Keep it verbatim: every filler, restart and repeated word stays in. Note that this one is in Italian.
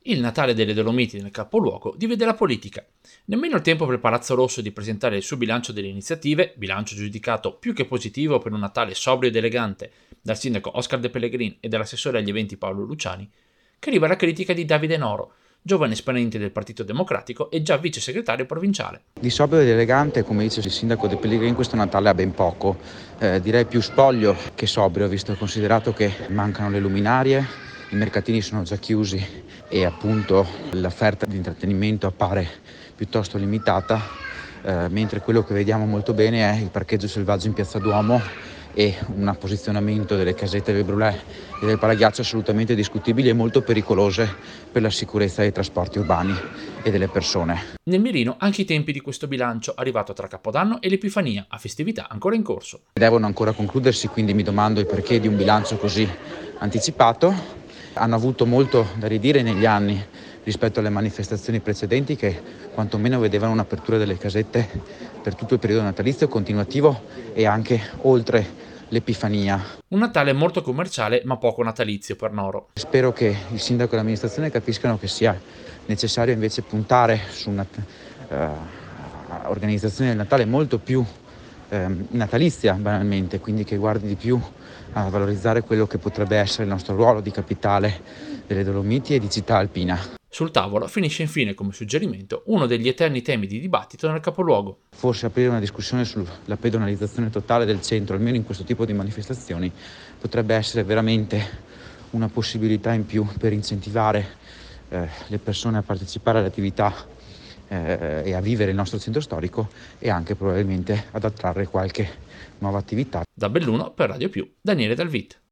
Il Natale delle Dolomiti nel capoluogo divide la politica. Nemmeno il tempo per Palazzo Rosso di presentare il suo bilancio delle iniziative, bilancio giudicato più che positivo per un Natale sobrio ed elegante dal sindaco Oscar De Pellegrin e dall'assessore agli eventi Paolo Luciani, che arriva la critica di Davide Noro, giovane esponente del Partito Democratico e già vice segretario provinciale. Di sobrio ed elegante, come dice il sindaco De Pellegrin, questo Natale ha ben poco, eh, direi più spoglio che sobrio, visto e considerato che mancano le luminarie, i mercatini sono già chiusi e appunto l'offerta di intrattenimento appare piuttosto limitata, eh, mentre quello che vediamo molto bene è il parcheggio selvaggio in Piazza Duomo e un posizionamento delle casette del Brulè e del Palaghiaccio assolutamente discutibili e molto pericolose per la sicurezza dei trasporti urbani e delle persone. Nel mirino anche i tempi di questo bilancio, arrivato tra Capodanno e l'Epifania, a festività ancora in corso. Devono ancora concludersi, quindi mi domando il perché di un bilancio così anticipato. Hanno avuto molto da ridire negli anni rispetto alle manifestazioni precedenti che quantomeno vedevano un'apertura delle casette per tutto il periodo natalizio continuativo e anche oltre l'Epifania. Un Natale molto commerciale ma poco natalizio per Noro. Spero che il sindaco e l'amministrazione capiscano che sia necessario invece puntare su una uh, organizzazione del Natale molto più uh, natalizia banalmente, quindi che guardi di più a valorizzare quello che potrebbe essere il nostro ruolo di capitale delle Dolomiti e di città alpina. Sul tavolo finisce infine come suggerimento uno degli eterni temi di dibattito nel capoluogo. Forse aprire una discussione sulla pedonalizzazione totale del centro, almeno in questo tipo di manifestazioni, potrebbe essere veramente una possibilità in più per incentivare eh, le persone a partecipare alle attività eh, e a vivere il nostro centro storico e anche probabilmente ad attrarre qualche nuova attività. Da Belluno per Radio Più, Daniele Dalvit.